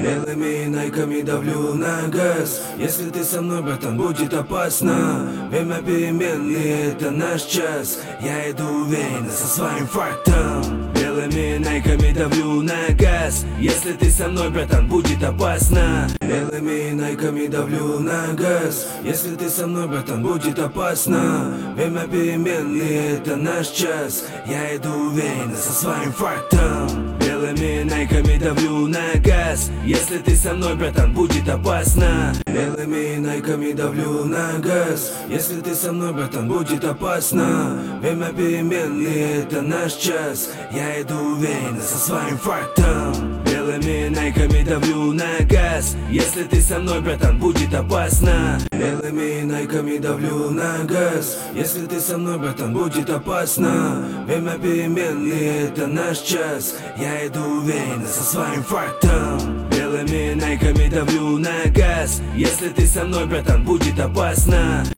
Белыми найками давлю на газ. Если ты со мной, братан, будет опасно. Время переменные, это наш час. Я иду уверенно со своим фактом. Белыми найками давлю на газ. Если ты со мной, братан, будет опасно. Белыми найками давлю на газ. Если ты со мной, братан, будет опасно. Время переменные, это наш час. Я иду уверенно со своим фактом. Белыми найками давлю на газ. Если ты со мной, братан, будет опасно. Белыми найками давлю на газ. Если ты со мной, братан, будет опасно. Время переменные, это наш час. Я иду уверенно со своим фактом. Белыми найками давлю на газ. Если ты со мной, братан, будет опасно. Белыми найками давлю на газ. Если ты со мной, братан, будет опасно. Время переменные, это наш час. Я иду уверенно со своим фактом. Белыми найками давлю на газ. Если ты со мной, братан, будет опасно.